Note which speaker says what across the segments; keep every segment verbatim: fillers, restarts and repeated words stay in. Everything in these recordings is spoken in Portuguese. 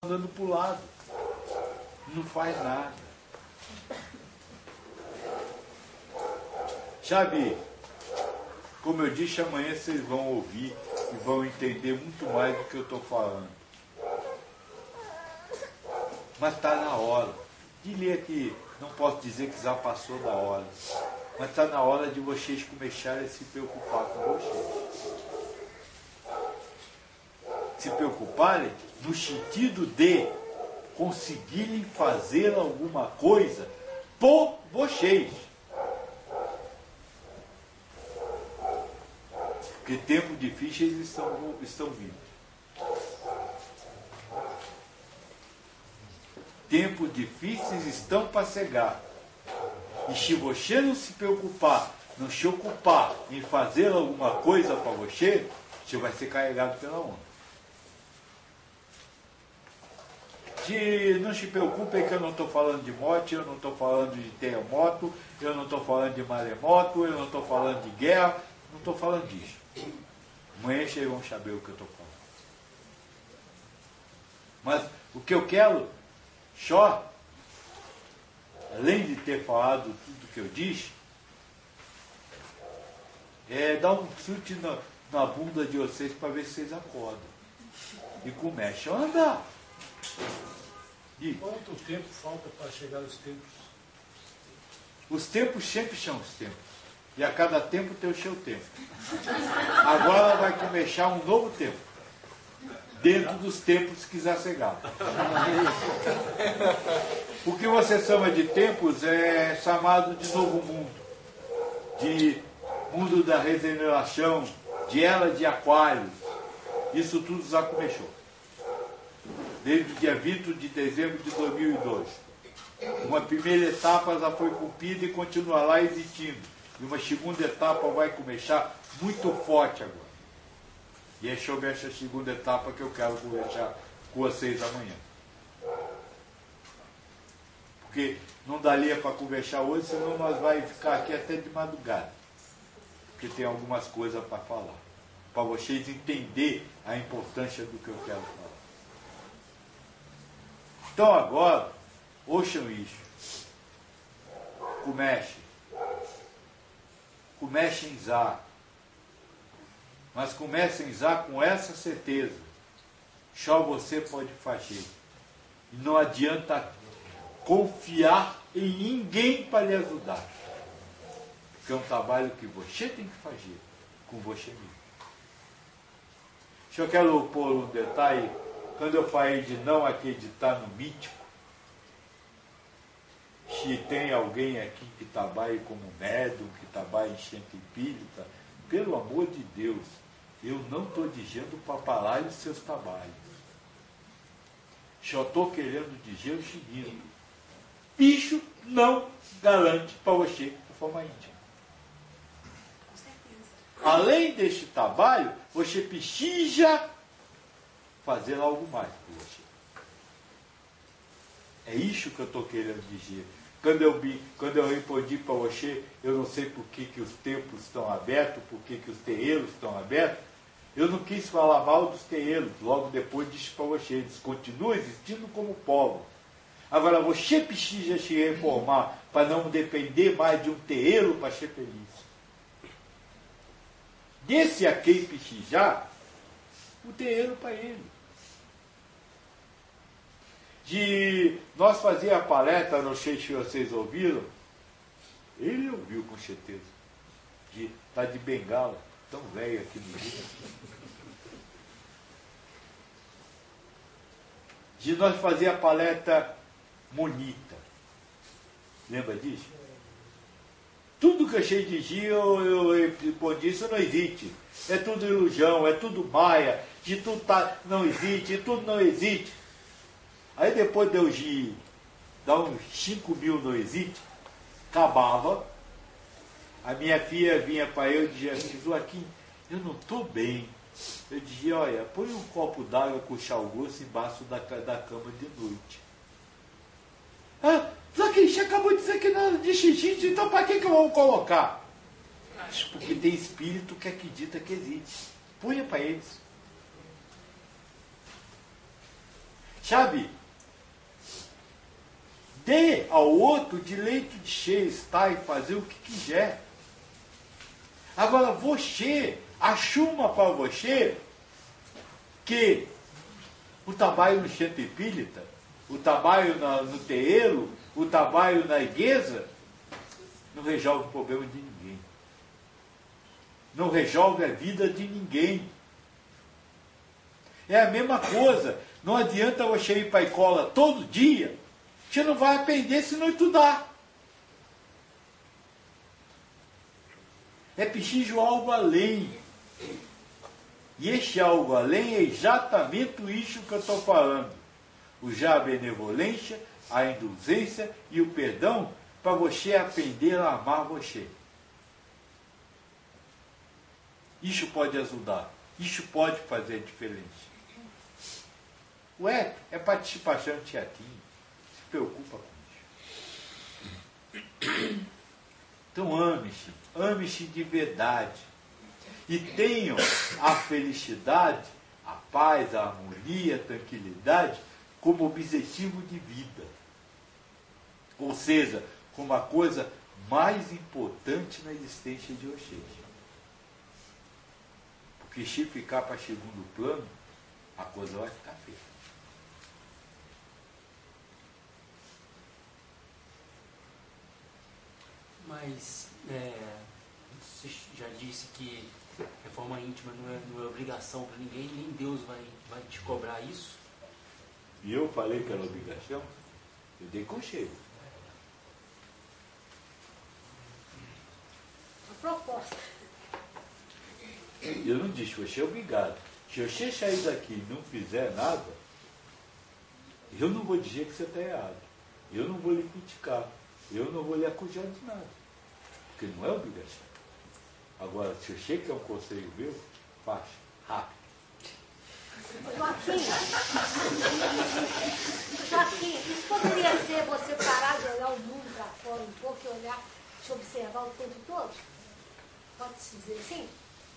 Speaker 1: andando para o lado. Não faz nada. Sabe, como eu disse, amanhã vocês vão ouvir e vão entender muito mais do que eu estou falando. Mas está na hora. Diria que não posso dizer que já passou da hora. Mas está na hora de vocês começarem a se preocupar com vocês. Se preocuparem no sentido de conseguirem fazer alguma coisa por vocês. Porque tempos difíceis estão, estão vindo. Tempos difíceis estão para chegar. E se você não se preocupar, não se ocupar em fazer alguma coisa para você, você vai ser carregado pela onda. De, não se preocupem que eu não estou falando de morte, eu não estou falando de terremoto, eu não estou falando de maremoto, eu não estou falando de guerra, não estou falando disso. Amanhã vocês vão saber o que eu estou falando. Mas o que eu quero, só, além de ter falado tudo que eu disse, é dar um chute na, na bunda de vocês para ver se vocês acordam. E começam a andar. E
Speaker 2: quanto tempo falta para chegar os tempos?
Speaker 1: Os tempos sempre são os tempos. E a cada tempo tem o seu tempo. Agora vai começar um novo tempo. Dentro dos tempos que já chegaram. O que você chama de tempos é chamado de novo mundo. De mundo da regeneração, de era de aquários. Isso tudo já começou. Desde o dia vinte de dezembro de dois mil e dois. Uma primeira etapa já foi cumprida e continua lá existindo. E uma segunda etapa vai começar muito forte agora. E é sobre essa segunda etapa que eu quero conversar com vocês amanhã. Porque não daria para conversar hoje, senão nós vamos ficar aqui até de madrugada. Porque tem algumas coisas para falar. Para vocês entenderem a importância do que eu quero falar. Então agora, ouçam isso. Comece. Comecem já. Mas comecem já com essa certeza. Só você pode fazer. E não adianta confiar em ninguém para lhe ajudar. Porque é um trabalho que você tem que fazer com você mesmo. Se eu quero pôr um detalhe, quando eu falei de não acreditar no mítico, se tem alguém aqui que trabalha como médium, que trabalha em centro espírita, pelo amor de Deus, eu não estou dizendo para parar os seus trabalhos. Só estou querendo dizer o seguinte: bicho não garante para você de forma íntima. Além deste trabalho, você precisa fazer algo mais por você. É isso que eu estou querendo dizer. Quando eu, quando eu respondi para você, eu não sei por que, que os templos estão abertos, por que, que os terreiros estão abertos, eu não quis falar mal dos terreiros, logo depois disse para você, eles continuam existindo como povo. Agora, você precisa se reformar para não depender mais de um terreiro para ser feliz. Desse a quem precisar, o terreiro para ele. De nós fazer a palestra, não sei se vocês ouviram, ele ouviu com certeza, de tá de bengala, tão velho aqui no Rio. De nós fazer a palestra bonita. Lembra disso? Tudo que a gente dizia, eu, eu respondi, isso não existe. É tudo ilusão, é tudo maia, de tudo tá, não existe, tudo não existe. Aí depois de eu de dar uns cinco mil no existe, acabava, a minha filha vinha para eu e dizia assim, Joaquim, eu não estou bem. Eu dizia, olha, põe um copo d'água com chá grosso embaixo da, da cama de noite. Ah, Joaquim, você acabou de dizer que não de xixi, então para que, que eu vou colocar? Porque tem espírito que acredita que existe. Ponha para eles. Sabe? Dê ao outro direito de ser, estar e fazer o que quiser. Agora, você, assuma para você que o trabalho no centro espírita, o trabalho na, no terreiro, o trabalho na igreja, não resolve o problema de ninguém. Não resolve a vida de ninguém. É a mesma coisa. Não adianta você ir para a escola todo dia. Você não vai aprender se não estudar. É preciso algo além. E este algo além é exatamente isso que eu estou falando. Usar a benevolência, a indulgência e o perdão para você aprender a amar você. Isso pode ajudar. Isso pode fazer a diferença. Ué, é participação tietinho. Se preocupa com isso. Então ame-se. Ame-se de verdade. E tenham a felicidade, a paz, a harmonia, a tranquilidade como objetivo de vida. Ou seja, como a coisa mais importante na existência de vocês. Porque se ficar para segundo plano, a coisa vai ficar feia.
Speaker 3: Mas é, você já disse que reforma íntima não é, não é obrigação para ninguém, nem Deus vai, vai te cobrar isso.
Speaker 1: E eu falei que era obrigação, eu dei conselho.
Speaker 4: A proposta.
Speaker 1: Eu não disse, você é obrigado. Se você sair daqui e não fizer nada, eu não vou dizer que você está errado. Eu não vou lhe criticar. Eu não vou lhe acusar de nada. Porque não é obrigação. Agora, se você quer um conselho meu, faça. Rápido.
Speaker 4: Joaquim, Joaquim, isso poderia ser você parar de olhar o mundo para fora um pouco e olhar, te observar o tempo todo? Pode-se dizer assim?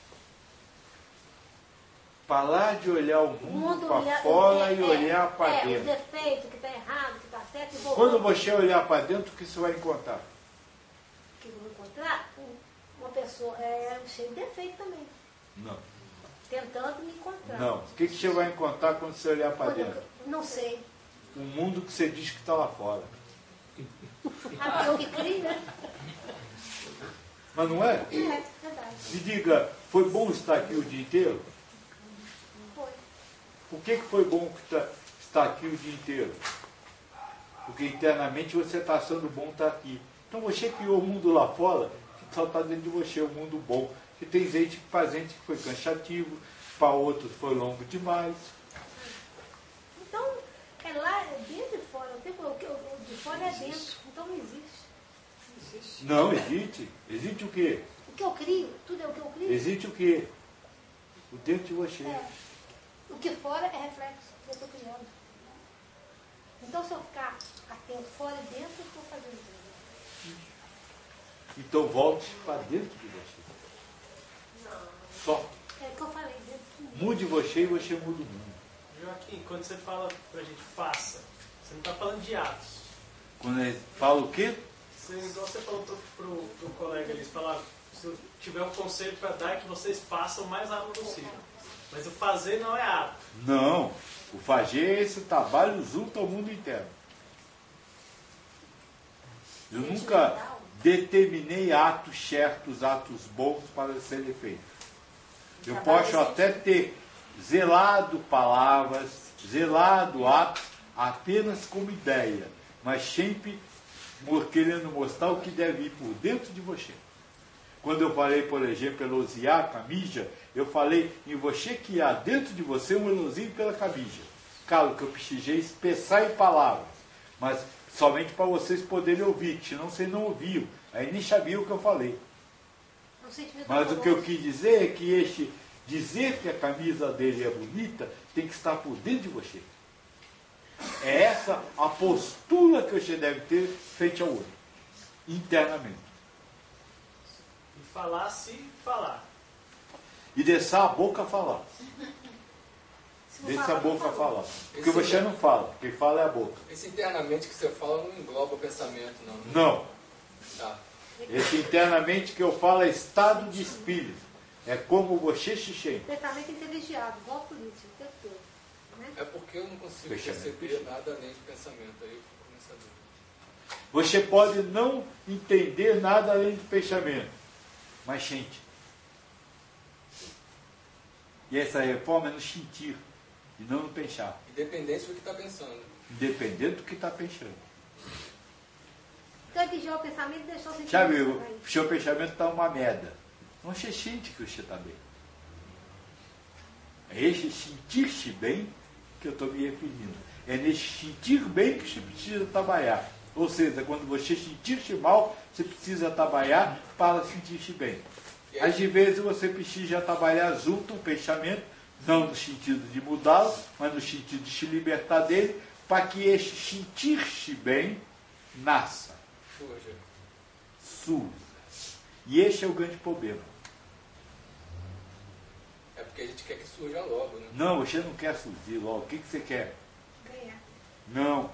Speaker 1: Parar de olhar o mundo para fora e olhar para
Speaker 4: é,
Speaker 1: dentro.
Speaker 4: O defeito, o que está errado, o que está certo. E voltar.
Speaker 1: Quando você olhar para dentro, o que você vai encontrar?
Speaker 4: O que eu vou encontrar? Uma pessoa é, cheia de defeito também.
Speaker 1: Não.
Speaker 4: Tentando me encontrar.
Speaker 1: Não. O que, que você vai encontrar quando você olhar para
Speaker 4: Quando eu-
Speaker 1: dentro?
Speaker 4: Não sei.
Speaker 1: O mundo que você diz que está lá fora.
Speaker 4: Ah, eu que crio, né?
Speaker 1: Mas não é?
Speaker 4: É, verdade.
Speaker 1: Me diga, foi bom estar aqui o dia inteiro?
Speaker 4: Foi.
Speaker 1: Por que, que foi bom estar aqui o dia inteiro? Porque internamente você está achando bom estar aqui. Então você criou o mundo lá fora, que só está dentro de você, o mundo bom. Que tem gente que faz gente que foi cansativo, para outros foi longo demais.
Speaker 4: Então, é lá, é dentro e fora. O tempo, o que- o de fora é dentro. Então não existe.
Speaker 1: Não, existe. Existe o quê?
Speaker 4: O que eu crio, tudo é o que eu crio.
Speaker 1: Existe o quê? O dentro de você.
Speaker 4: É. O que fora é reflexo do que eu estou criando. Então, se eu ficar atento fora e dentro, eu estou fazendo isso.
Speaker 1: Então volte para dentro de você. Só.
Speaker 4: É o que eu falei, dentro de mim.
Speaker 1: Mude você e você muda o mundo.
Speaker 2: Joaquim, quando você fala pra gente faça, você não está falando de atos.
Speaker 1: Quando ele fala o quê?
Speaker 2: Você, igual você falou pro, pro, pro colega ali, você fala, se eu tiver um conselho para dar, é que vocês façam o mais rápido possível. Mas o fazer não é ato.
Speaker 1: Não. O fazer é esse trabalho junto ao mundo inteiro. Eu nunca determinei atos certos, atos bons para serem feitos. Eu posso até ter zelado palavras, zelado atos, apenas como ideia, mas sempre querendo mostrar o que deve ir por dentro de você. Quando eu falei, por exemplo, elogiar a camisa, eu falei em você que há dentro de você um elogio pela camisa. Claro que eu precisei expressar em palavras, mas somente para vocês poderem ouvir, senão vocês não ouviam, aí nem sabiam o que eu falei.
Speaker 4: É um sentimento
Speaker 1: Mas o que eu
Speaker 4: amoroso.
Speaker 1: quis dizer é que este dizer que a camisa dele é bonita tem que estar por dentro de você. É essa a postura que você deve ter frente ao outro, internamente.
Speaker 2: E falar se falar.
Speaker 1: E deixar a boca falar.
Speaker 4: Se
Speaker 1: Deixa a boca falar. Porque você não fala. Quem fala é a boca.
Speaker 5: Esse internamente que você fala não engloba o pensamento, não.
Speaker 1: Não.
Speaker 5: Tá.
Speaker 1: Esse internamente que eu falo é estado de espírito. É como você xixi.
Speaker 4: Pensamento inteligiável, igual político, o tempo todo. Né?
Speaker 5: É porque eu não consigo
Speaker 1: Pensamento.
Speaker 5: perceber nada além de pensamento. Aí eu fico nessa dúvida.
Speaker 1: Você pode não entender nada além de pensamento, mas sente. E essa reforma é no sentir e não no pensar.
Speaker 5: Independente do que está pensando.
Speaker 1: Independente do que está pensando.
Speaker 4: Então, vigiar o pensamento e deixar o sentimento.
Speaker 1: Já viu?
Speaker 4: também.
Speaker 1: O seu pensamento está uma merda. Não você sente que você está bem. É esse sentir-se bem que eu estou me referindo. É nesse sentir bem que você precisa trabalhar. Ou seja, quando você sentir-se mal, você precisa trabalhar para sentir-se bem. Às vezes você precisa trabalhar junto o pensamento, não no sentido de mudá-lo, mas no sentido de se libertar dele, para que esse sentir-se bem nasça,
Speaker 5: Surge.
Speaker 1: surja. E esse é o grande problema.
Speaker 5: É porque a gente quer que surja logo, né?
Speaker 1: Não, você não quer surgir logo. O que, que você quer?
Speaker 4: Ganhar.
Speaker 1: Não,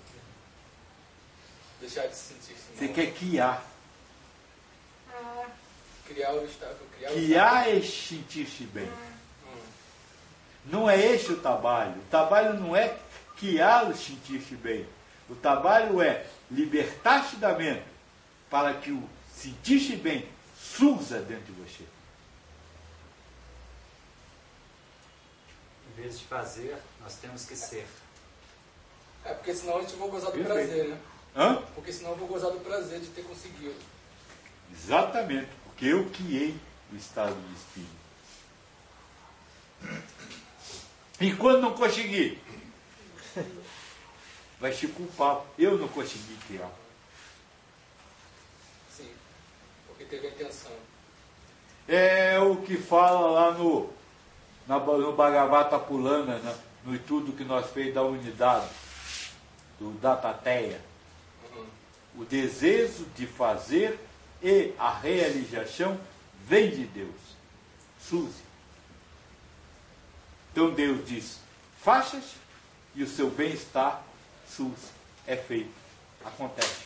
Speaker 5: Deixar de se sentir
Speaker 1: você
Speaker 5: mal.
Speaker 1: quer criar.
Speaker 4: Ah,
Speaker 5: Criar o estado. Criar o
Speaker 1: Criar esse sentir-se bem.
Speaker 5: Hum.
Speaker 1: Não é esse o trabalho. O trabalho não é criá-lo sentir-se bem. O trabalho é libertar-se da mente para que o sentir-se bem surja dentro de você.
Speaker 6: Em vez de fazer, nós temos que ser.
Speaker 5: É porque senão a gente vai gozar do
Speaker 1: Perfeito.
Speaker 5: prazer, né?
Speaker 1: Hã?
Speaker 5: Porque senão eu vou gozar do prazer de ter conseguido.
Speaker 1: Exatamente, porque eu criei o estado de espírito. E quando não conseguir, vai se culpar. Eu não consegui criar.
Speaker 5: Sim. Porque teve a intenção.
Speaker 1: É o que fala lá no, na, no Bhagavata Purana, né, no estudo que nós fez da unidade, do Datateya.
Speaker 5: Uhum.
Speaker 1: O desejo de fazer e a realização vem de Deus. Surge. Então Deus diz, faças e o seu bem-estar surge. É feito. Acontece.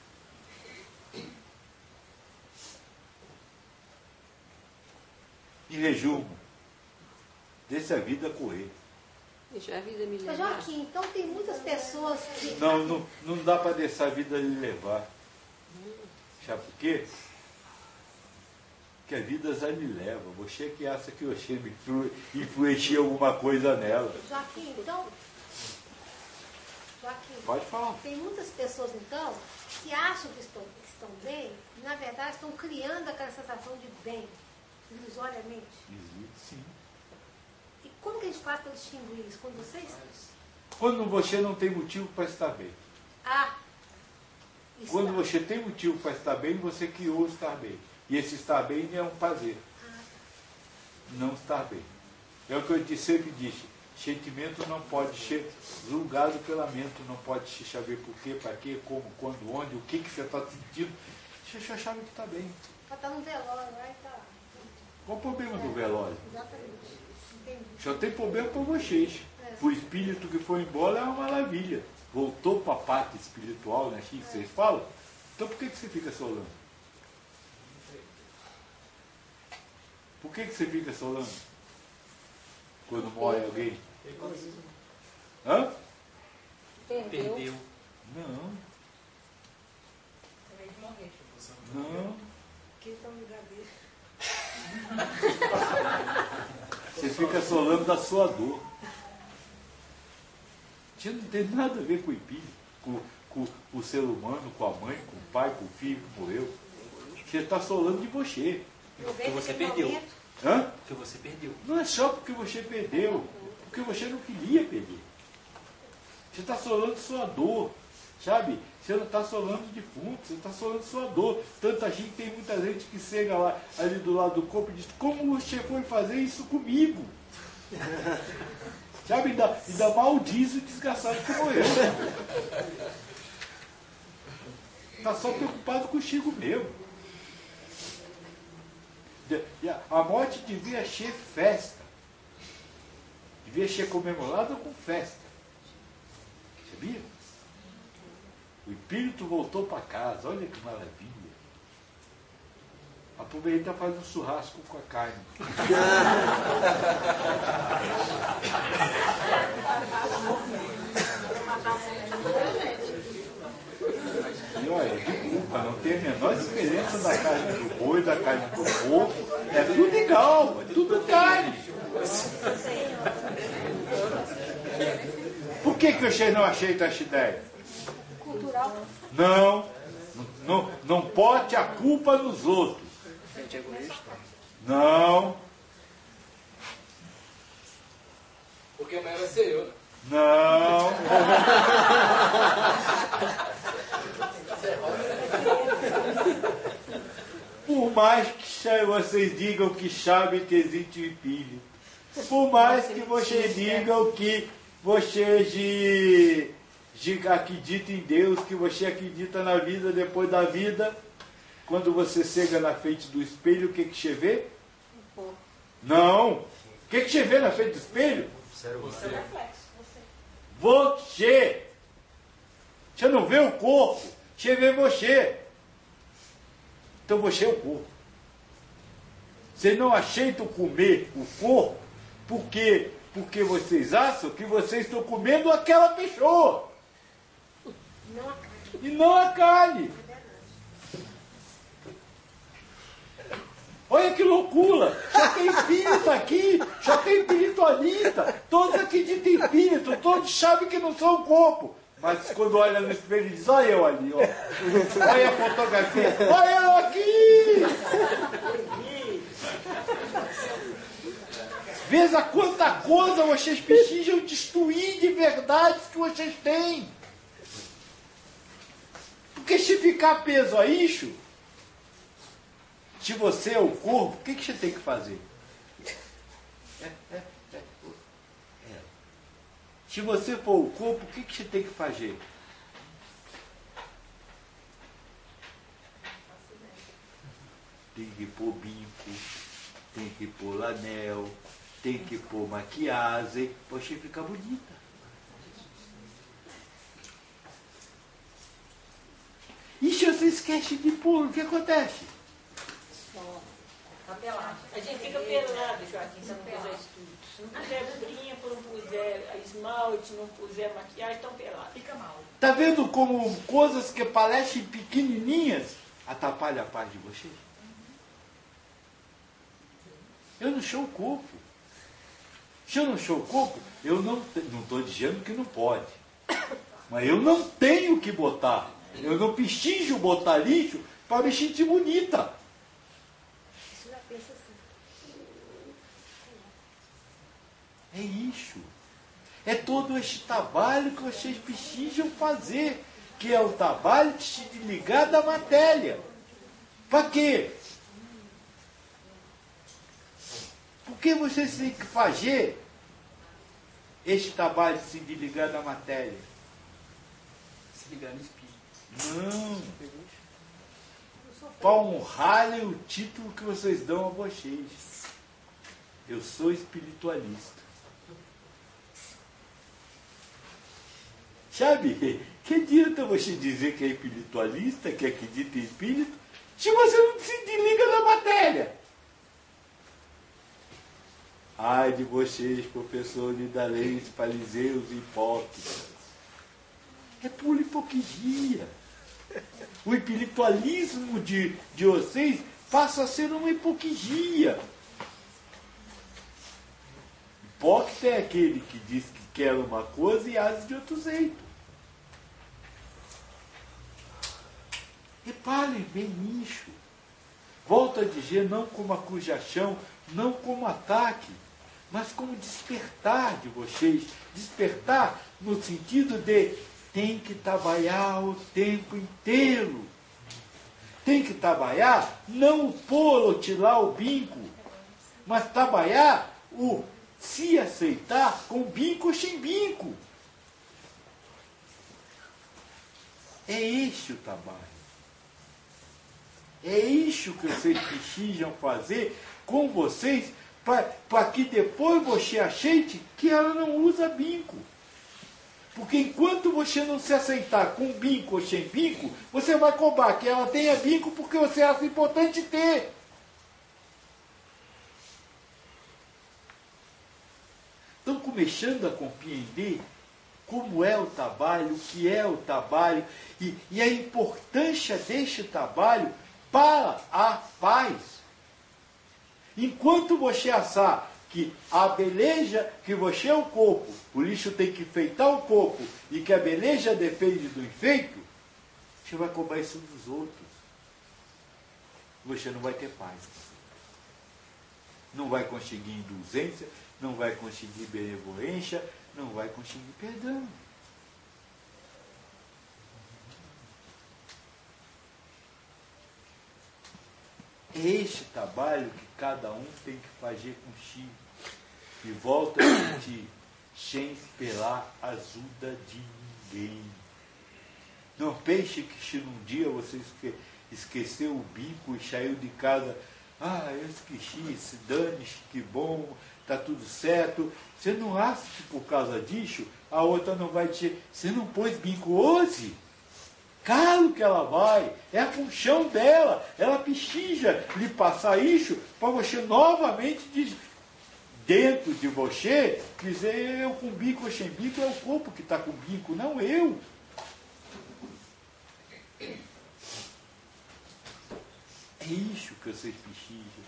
Speaker 1: Em resumo, deixa a vida correr.
Speaker 7: Deixa a vida me
Speaker 4: Ô,
Speaker 7: levar.
Speaker 4: Joaquim, então tem muitas pessoas que.
Speaker 1: Não, não, não dá para deixar a vida lhe levar. Sabe por quê? Porque a vida já lhe leva. Você que acha que você me influ- influencia alguma coisa nela.
Speaker 4: Joaquim, então. Joaquim,
Speaker 1: Pode falar.
Speaker 4: tem muitas pessoas, então, que acham que estão, que estão bem, e na verdade estão criando aquela sensação de bem, ilusoriamente.
Speaker 1: Existe, sim.
Speaker 4: E como que a gente faz para distinguir isso? Quando vocês.
Speaker 1: Quando você não tem motivo para estar bem.
Speaker 4: Ah! Isso
Speaker 1: Quando
Speaker 4: dá.
Speaker 1: você tem motivo para estar bem, você criou o estar bem. E esse estar bem é um prazer. Não estar bem. É o que eu disse- sempre disse. Sentimento não pode ser julgado pela mente, não pode se saber por quê, para quê, como, quando, onde, o que, que você está sentindo. Você já sabe que está bem.
Speaker 4: Vai estar num velório, vai estar.
Speaker 1: Qual o problema do velório?
Speaker 4: Exatamente. Entendi.
Speaker 1: Só tem problema para vocês. O espírito que foi embora é uma maravilha. Voltou para a parte espiritual, né? Assim que vocês falam. Então por que, que você fica solando? Por que, que você fica solando? Quando morre alguém? Hã?
Speaker 7: Perdeu.
Speaker 3: Perdeu.
Speaker 1: Não. Não.
Speaker 4: Que está no lugar dele.
Speaker 1: Você fica solando da sua dor. Isso não tem nada a ver com o espírito, com, com, com o ser humano, com a mãe, com o pai, com o filho que morreu. Você está solando de você.
Speaker 3: Porque você perdeu.
Speaker 1: Hã?
Speaker 3: Porque você perdeu.
Speaker 1: Não é só porque você perdeu, porque você não queria perder. Você está solando sua dor, sabe? Você não está solando defunto, você está solando sua dor. Tanta gente, tem muita gente que chega lá, ali do lado do corpo e diz, como você foi fazer isso comigo? Sabe? Ainda, ainda maldiz o desgraçado que morreu. Está só preocupado consigo mesmo. A morte devia ser festa. devia ser comemorado com festa. Sabia? O espírito voltou para casa, olha que maravilha. Aproveita e faz um churrasco com a carne. E olha, desculpa, não tem a menor diferença da carne do boi, da carne do porco. É tudo igual, é tudo carne. Por que, que eu não aceito essa ideia?
Speaker 4: Cultural.
Speaker 1: Não, não, não bote a culpa nos outros. Não.
Speaker 5: Porque amanhã vai ser eu, né?
Speaker 1: Não. Por mais que vocês digam que sabem que existe o espírito, por mais que vocês digam que vocês de, de acreditam em Deus, que você acredita na vida depois da vida, quando você chega na frente do espelho, o que que você vê? Não. O que que você vê na frente do espelho?
Speaker 6: Você.
Speaker 1: Você. Você não vê o corpo, você vê você. Então você é o corpo. Vocês não aceitam comer o corpo porque, porque vocês acham que vocês estão comendo aquela pessoa.
Speaker 4: Não a carne.
Speaker 1: E não a carne. Olha que loucura! Só tem espírito aqui, só tem espiritualista. Todos acreditam em espírito, todos sabem que não são o corpo. Mas quando olha no espelho, diz: olha eu ali, ó. Olha a fotografia, olha eu aqui! Veja quanta coisa vocês precisam destruir de verdades que vocês têm. Porque se ficar preso a isso, se você é o corpo, o que, que você tem que fazer? É, é, é, é. Se você for o corpo, o que, que você tem que fazer? Tem que pôr bico, tem que pôr anel, tem que pôr maquiagem, para você ficar bonita. E se você esquece de pôr, o que acontece?
Speaker 8: A gente fica pelado, Joaquim, se não fizer estudo. Se não puser brinco, não puser esmalte, não puser maquiagem, estão pelados. Fica mal.
Speaker 1: Está vendo como coisas que parecem pequenininhas atrapalham a paz de vocês? Eu não sou o corpo. Se eu não sou o corpo, eu não estou dizendo que não pode. Mas eu não tenho que botar. Eu não preciso botar lixo para me sentir bonita.
Speaker 4: Isso já pensa assim.
Speaker 1: É isso. É todo este trabalho que vocês precisam fazer, que é o trabalho de se desligar da matéria. Para quê? Por que vocês têm que fazer este trabalho de se desligar da matéria?
Speaker 3: Se ligar no espírito.
Speaker 1: Não. Para honrarem o título que vocês dão a vocês. Eu sou espiritualista. Sabe? Que adianta você dizer que é espiritualista, que acredita em espírito, se você não se desliga da matéria? Ai de vocês, professores lidarenses, fariseus e hipócritas. É pura hipocrisia. O espiritualismo de, de vocês passa a ser uma hipocrisia. Hipócrita é aquele que diz que quer uma coisa e age de outro jeito. Reparem bem nisso. Volto a dizer, não como acusação, não como ataque, mas como despertar de vocês. Despertar no sentido de tem que trabalhar o tempo inteiro. Tem que trabalhar, não o pôr ou tirar o binco, mas trabalhar o se aceitar com binco ou sem binco. É este o trabalho. É isso que vocês precisam fazer com vocês para que depois você aceite que ela não usa bico. Porque enquanto você não se aceitar com bico ou sem bico, você vai cobrar que ela tenha bico porque você acha importante ter. Estão começando a compreender como é o trabalho, o que é o trabalho e, e a importância deste trabalho para a paz. Enquanto você achar que a beleza, que você é o corpo, por isso tem que enfeitar o corpo, e que a beleza depende do enfeito, você vai cobrar isso dos outros. Você não vai ter paz. Não vai conseguir indulgência, não vai conseguir benevolência, não vai conseguir perdão. É este trabalho que cada um tem que fazer consigo. E volta a repetir, sem esperar ajuda de ninguém. Não pense que se um dia você esque esqueceu o bico e saiu de casa, ah, eu esqueci, se dane-se, que bom, está tudo certo. Você não acha que por causa disso a outra não vai dizer, você não pôs bico hoje? Claro que ela vai, é a função dela, ela precisa lhe passar isso para você novamente dizer, dentro de você, dizer eu com bico ou sem bico, é o corpo que está com bico, não eu. É isso que vocês precisam.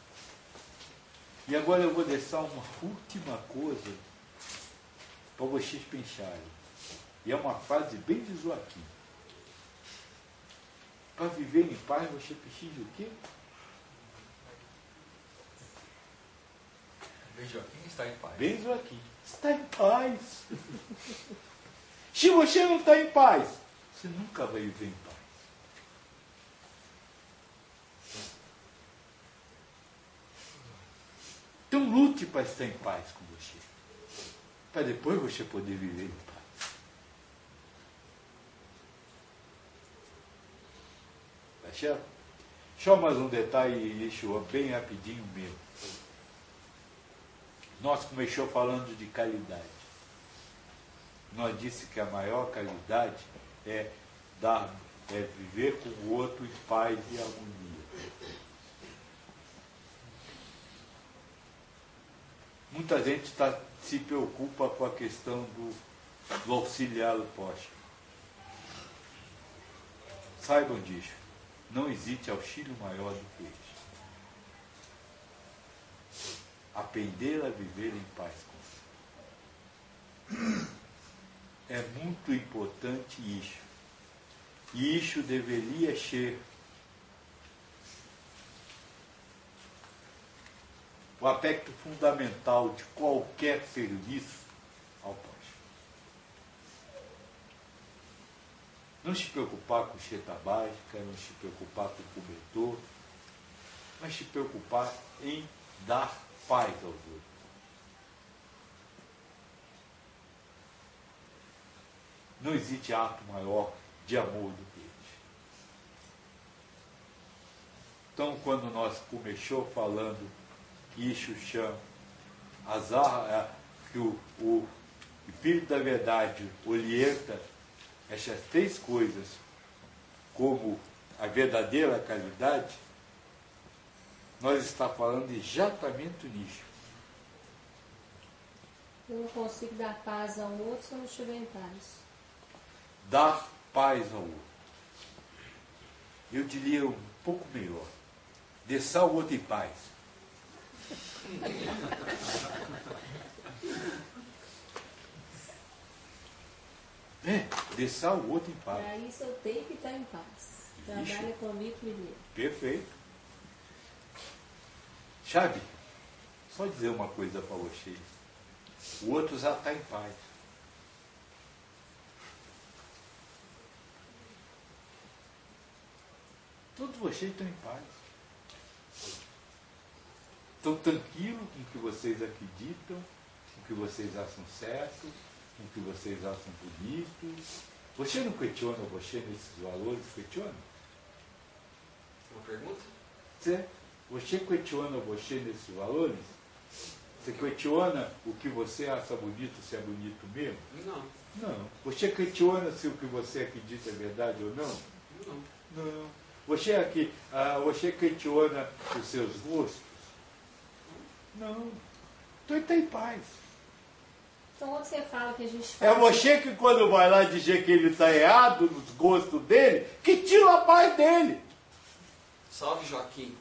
Speaker 1: E agora eu vou deixar uma última coisa para vocês pensarem. E é uma frase bem de Joaquim. Para viver em paz, você precisa o quê?
Speaker 5: Bem Joaquim está em paz.
Speaker 1: Bem Joaquim. Está em paz. Se você não está em paz, você nunca vai viver em paz. Então lute para estar em paz com você. Para depois você poder viver em paz. Tá certo? Só mais um detalhe, Yeshua, bem rapidinho mesmo. Nós começamos falando de caridade. Nós disse que a maior caridade é dar, é viver com o outro em paz e harmonia. Muita gente tá, se preocupa com a questão do, do auxiliar do poste. Saibam disso. Não existe auxílio maior do que este. Aprender a viver em paz com Deus. É muito importante isso. E isso deveria ser o aspecto fundamental de qualquer serviço ao próximo. Não se preocupar com cheta básica, não se preocupar com o cobertor, mas se preocupar em dar paz aos outros. Não existe ato maior de amor do que este. Então, quando nós começamos falando que isso chama azar, que o, o Espírito da Verdade orienta essas três coisas como a verdadeira caridade, nós estamos falando exatamente nisso.
Speaker 7: Eu não consigo dar paz ao outro se eu não estiver em paz.
Speaker 1: Dar paz ao outro. Eu diria um pouco melhor. Deixar o outro em paz. É, deixar o outro em paz.
Speaker 7: Para isso eu tenho que estar em paz. Trabalha comigo primeiro.
Speaker 1: Perfeito. Sabe, só dizer uma coisa para vocês. O outro já está em paz. Todos vocês estão em paz. Estão tranquilos com o que vocês acreditam, com o que vocês acham certo, com o que vocês acham bonito. Você não questiona você nesses valores? Questiona?
Speaker 5: Uma pergunta?
Speaker 1: Você, você questiona você nesses valores? Você questiona o que você acha bonito, se é bonito mesmo?
Speaker 5: Não,
Speaker 1: Não. Você questiona se o que você acredita é verdade ou não?
Speaker 5: não.
Speaker 1: Não. Você, aqui, ah, você questiona os seus gostos? Não. Então ele está em paz.
Speaker 7: Então, quando você fala que a gente
Speaker 1: É
Speaker 7: faz...
Speaker 1: você que, quando vai lá dizer que ele está errado nos gostos dele, que tira a paz dele.
Speaker 5: Salve, Joaquim.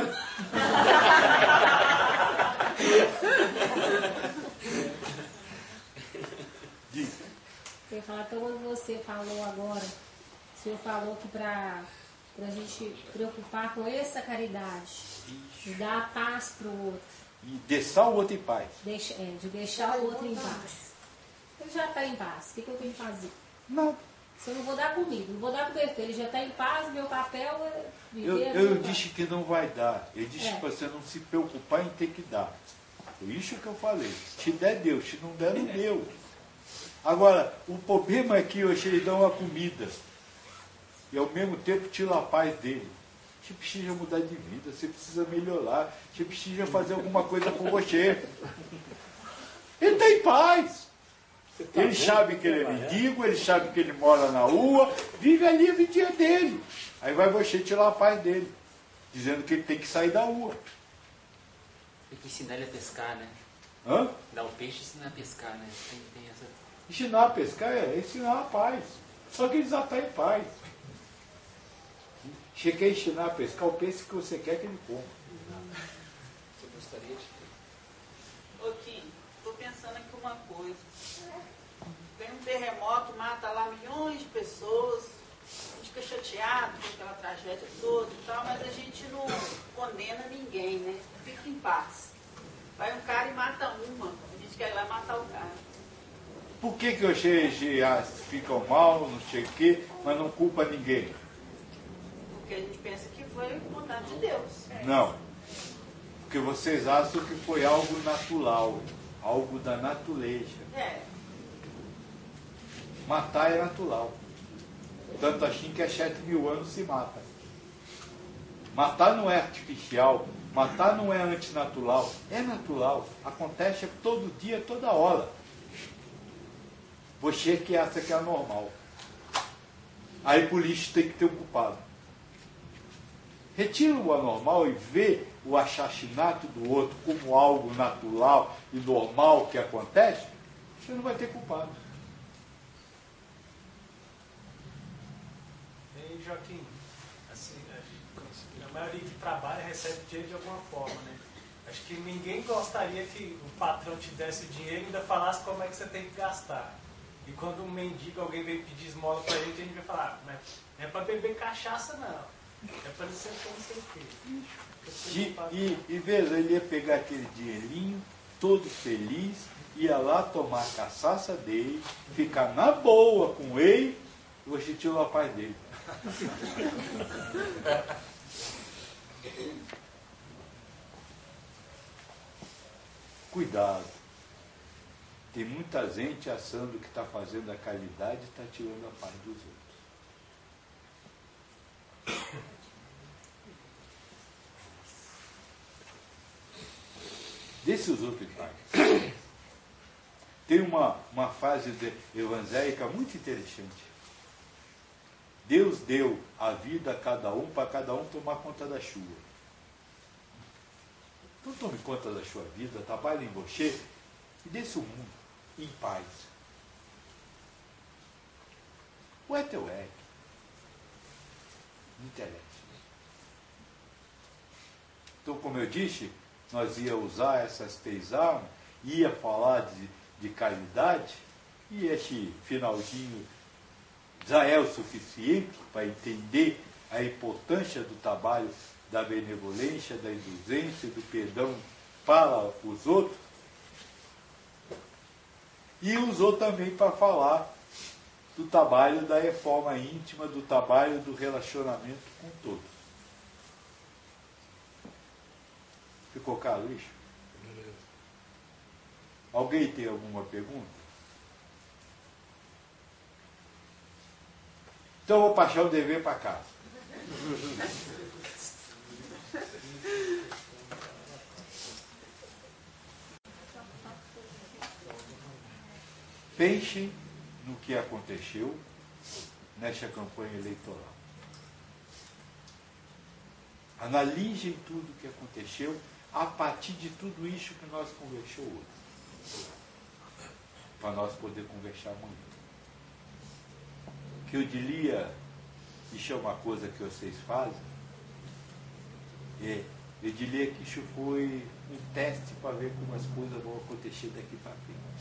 Speaker 1: Diga.
Speaker 7: Você fala, então, quando você falou agora, o senhor falou que para a gente preocupar com essa caridade, de dar paz para o outro,
Speaker 1: E deixar o outro em paz.
Speaker 7: deixa, é, de deixar o outro em paz. Ele já está em paz, o que, que eu tenho que fazer?
Speaker 1: Não.
Speaker 7: Se eu não vou dar comida, não vou dar cobertura, ele já está em paz, meu papel é viver...
Speaker 1: Eu,
Speaker 7: a
Speaker 1: eu
Speaker 7: vida.
Speaker 1: disse que não vai dar. Eu disse
Speaker 7: É.
Speaker 1: para você não se preocupar em ter que dar. Foi isso que eu falei. Se der, deu. Se não der, não deu. Agora, o problema é que hoje ele dá uma comida. E ao mesmo tempo tira a paz dele. Você precisa mudar de vida, você precisa melhorar, você precisa fazer alguma coisa por você. Ele está em paz. Ele sabe que ele é mendigo, ele sabe que ele mora na rua, vive ali a vida dele. Aí vai você tirar a paz dele, dizendo que ele tem que sair da rua.
Speaker 3: Tem que ensinar ele a pescar, né?
Speaker 1: Hã?
Speaker 3: Dar o peixe e ensinar a pescar, né? Tem, tem essa...
Speaker 1: Ensinar a pescar é ensinar a paz. Só que ele já está em paz. Você quer ensinar a pescar o peixe que você quer que ele coma.
Speaker 5: Você gostaria de ter?
Speaker 8: Ô Kim, estou pensando aqui uma coisa. Tem um terremoto, mata lá milhões de pessoas, a gente fica chateado com aquela tragédia toda e tal, mas a gente não condena ninguém, né? Fica em paz. Vai um cara e mata uma, a gente quer ir lá matar o cara.
Speaker 1: Por que, que vocês ah, ficam mal, não sei o quê, mas não culpa ninguém?
Speaker 8: Porque a gente pensa que foi vontade de Deus.
Speaker 1: Não. Porque vocês acham que foi algo natural, algo da natureza.
Speaker 8: É,
Speaker 1: Matar é natural. Tanto assim que há sete mil anos se mata. Matar não é artificial, matar não é antinatural, é natural. Acontece todo dia, toda hora. Você que acha que é anormal. Aí por isso tem que ter um culpado. Retira o anormal e vê o assassinato do outro como algo natural e normal que acontece, você não vai ter culpado.
Speaker 2: E Joaquim, assim, a maioria que trabalha recebe dinheiro de alguma forma, né? Acho que ninguém gostaria que o patrão te desse o dinheiro e ainda falasse como é que você tem que gastar. E quando um mendigo, alguém vem pedir esmola pra gente, a gente vai falar, mas não é pra beber cachaça não. É para ser como sei o
Speaker 1: E, e, e veja, ele ia pegar aquele dinheirinho, todo feliz, ia lá tomar a cachaça dele, ficar na boa com ele, e você tirou a paz dele. Cuidado. Tem muita gente achando que está fazendo a caridade e está tirando a paz dos outros. Deixe os outros em paz. Tem uma, uma fase de, evangélica muito interessante. Deus deu a vida a cada um para cada um tomar conta da sua. Então tome conta da sua vida, trabalhe em você e deixe o mundo em paz. O é teu é. Não interessa. Então, como eu disse, nós ia usar essas três armas, ia falar de, de caridade, e esse finalzinho já é o suficiente para entender a importância do trabalho da benevolência, da indulgência, do perdão para os outros. E usou também para falar do trabalho da reforma íntima, do trabalho do relacionamento com todos. Ficou claro isso? Alguém tem alguma pergunta? Então eu vou passar o dever para casa. Pensem no que aconteceu nesta campanha eleitoral. Analisem tudo o que aconteceu a partir de tudo isso que nós conversamos hoje. Para nós poder conversar amanhã. Que eu diria, isso é uma coisa que vocês fazem, é, eu diria que isso foi um teste para ver como as coisas vão acontecer daqui para frente.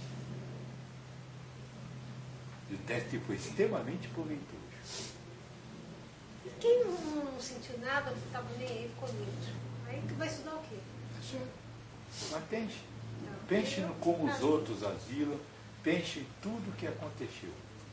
Speaker 1: E o teste foi extremamente proveitoso.
Speaker 4: Quem não, não sentiu nada, não estava nem aí, ficou neutro. Aí que vai estudar o quê?
Speaker 1: Mas pense. Pense no como os outros asilam. Pense em tudo o que aconteceu.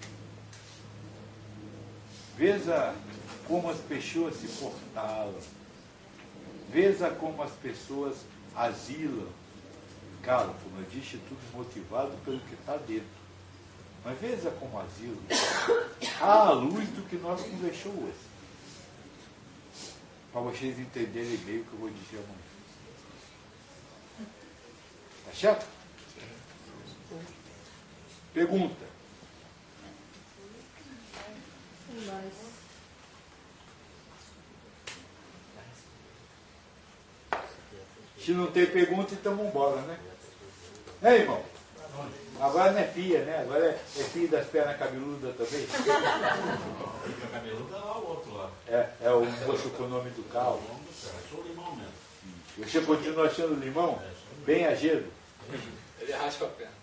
Speaker 1: Veja como as pessoas se portaram. Veja como as pessoas asilam. Claro, como eu disse, tudo motivado pelo que está dentro. Mas veja como asilo à luz do que nós conversamos hoje. Para vocês entenderem bem o que eu vou dizer amanhã. Tá certo? Pergunta. Se não tem pergunta, então vamos embora, né? É, irmão? Agora não é pia, né? Agora é, é pia das pernas cabeludas também.
Speaker 9: Fica cabeluda lá o outro lá.
Speaker 1: É, é o moço com o nome do carro.
Speaker 9: O nome do cara, sou o limão mesmo.
Speaker 1: Você continua achando limão? Bem azedo?
Speaker 5: Ele raspa a perna.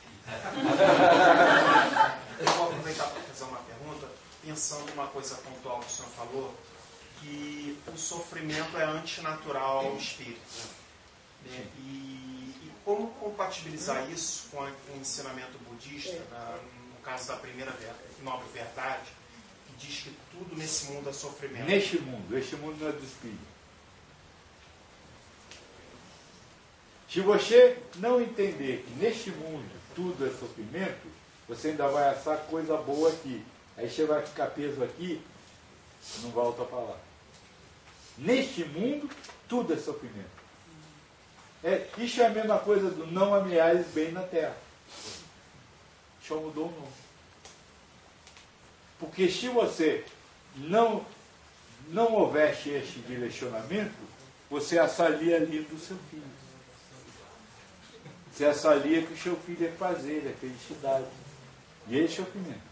Speaker 10: Eu vou aproveitar para fazer uma pergunta, pensando uma coisa pontual que o senhor falou, que o sofrimento é antinatural ao espírito. Né? E, e como compatibilizar isso com, a, com o ensinamento budista, na, no caso da primeira nobre verdade, que diz que tudo nesse mundo é sofrimento?
Speaker 1: Neste mundo, este mundo não é do espírito. Se você não entender que neste mundo tudo é sofrimento, você ainda vai achar coisa boa aqui. Aí você vai ficar preso aqui e não volta para lá. Neste mundo, tudo é sofrimento. É, isso é a mesma coisa do não ameaçes bem na terra. Só mudou o nome. Porque se você não, não houvesse este direcionamento, você assalia ali do seu filho. Você assalia que o seu filho é prazer, é felicidade. E esse é o sofrimento.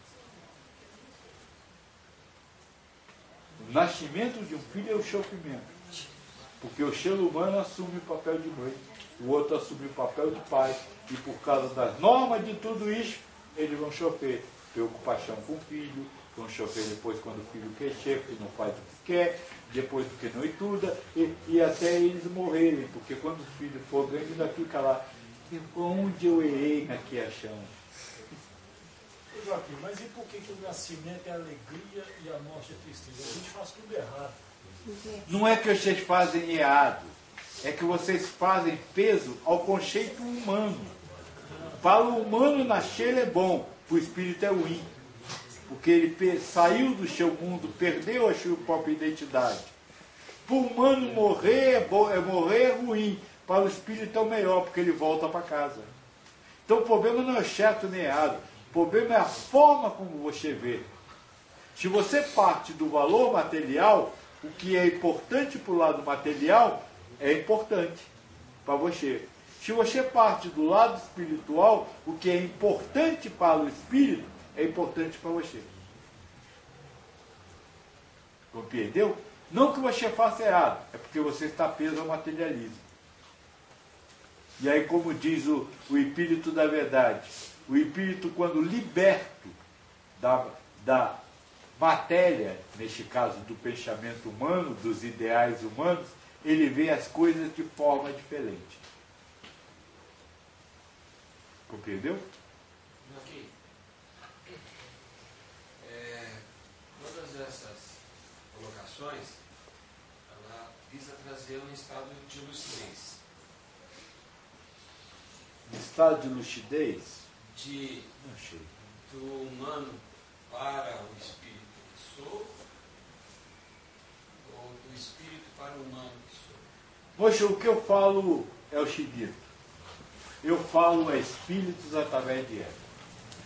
Speaker 1: O nascimento de um filho é o sofrimento. Porque o ser humano assume o papel de mãe, o outro assume o papel de pai. E por causa das normas de tudo isso, eles vão sofrer preocupação com o filho, vão sofrer depois quando o filho crescer, porque não faz o que quer, depois porque não estuda, e, e até eles morrerem. Porque quando o filho for grande, ainda fica lá. Onde eu errei na criação?
Speaker 9: Joaquim, mas e por que, que o nascimento é alegria e a morte é tristeza? A gente faz tudo errado.
Speaker 1: Não é que vocês fazem errado, é que vocês fazem peso ao conceito humano. Para o humano nascer é bom, para o espírito é ruim. Porque ele saiu do seu mundo, perdeu a sua própria identidade. Para o humano morrer é, bom, é morrer é ruim. Para o espírito é o melhor, porque ele volta para casa. Então o problema não é certo nem errado. O problema é a forma como você vê. Se você parte do valor material, o que é importante para o lado material é importante para você. Se você parte do lado espiritual, o que é importante para o espírito é importante para você. Compreendeu? Não que você faça errado, é porque você está preso ao materialismo. E aí, como diz o, o espírito da verdade, o espírito, quando liberto da, da matéria, neste caso do pensamento humano, dos ideais humanos, ele vê as coisas de forma diferente. Compreendeu?
Speaker 11: Aqui. É, todas essas colocações, ela visa trazer um estado de lucidez.
Speaker 1: Estado de lucidez?
Speaker 11: De,
Speaker 1: Não sei.
Speaker 11: do humano para o espírito que sou, ou do espírito para o humano que sou?
Speaker 1: Poxa, o que eu falo é o seguinte. Eu falo a espíritos através de ela.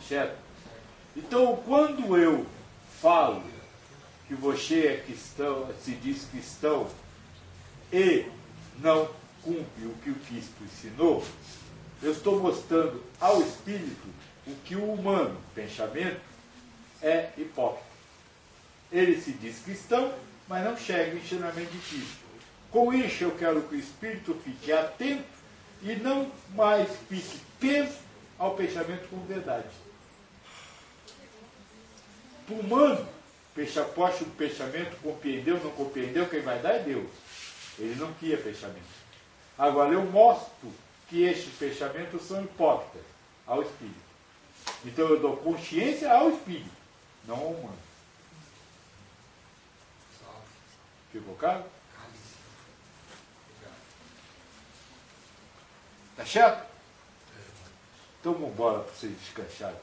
Speaker 1: Certo? Então, quando eu falo que você é cristão, se diz cristão e não cumpre o que o Cristo ensinou, eu estou mostrando ao espírito o que o humano, pensamento, é hipócrita. Ele se diz cristão, mas não chega o ensinamento de Cristo. Com isso, eu quero que o espírito fique atento e não mais fique preso ao pensamento como verdade. Para o humano, posta o pensamento, compreendeu, não compreendeu, quem vai dar é Deus. Ele não cria pensamento. Agora, eu mostro que estes pensamentos são hipócritas ao espírito. Então, eu dou consciência ao espírito, não ao humano. Ficou claro? Tá certo? Então, vamos embora para vocês descansarem.